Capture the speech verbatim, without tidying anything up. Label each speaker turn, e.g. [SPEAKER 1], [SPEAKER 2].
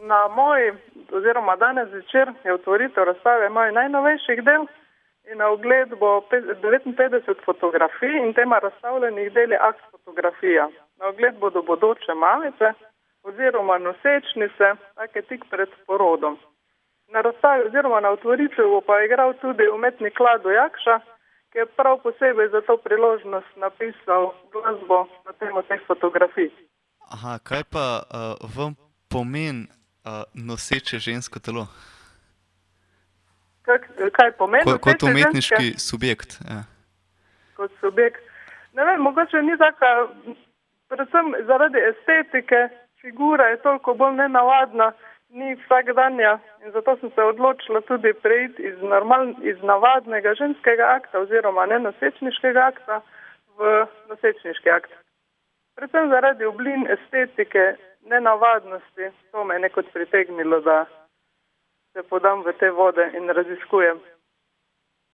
[SPEAKER 1] na moji, oziroma danes večer je otvoritev razstave moj najnovejših del in na ogled bo devetinpetdeset fotografij in tema razstavljenih del je akt fotografija. Na ogled bodo bodoče mamice oziroma nosečnice, take tik pred porodom. Na razstavi oziroma na otvoritvi bo pa igral tudi umetnik Lado Jakša, ki je prav posebej za to priložnost napisal glasbo na temo teh fotografij.
[SPEAKER 2] Aha, kaj pa uh, vam pomen uh, noseče žensko telo?
[SPEAKER 1] Kak, kaj pomeni
[SPEAKER 2] Ko, kot
[SPEAKER 1] noseče
[SPEAKER 2] umetniški
[SPEAKER 1] ženske?
[SPEAKER 2] subjekt. Ja.
[SPEAKER 1] Kot subjekt. Ne vem, mogoče ni taka, predvsem zaradi estetike, figura je toliko bolj nenavadna, ni vsakdanja in zato sem se odločila tudi preiti iz, normal, iz navadnega ženskega akta oziroma nenosečniškega akta v nosečniški akt. Predvsem zaradi oblin estetike, nenavadnosti, to me je nekot pritegnilo, da se podam v te vode in raziskujem.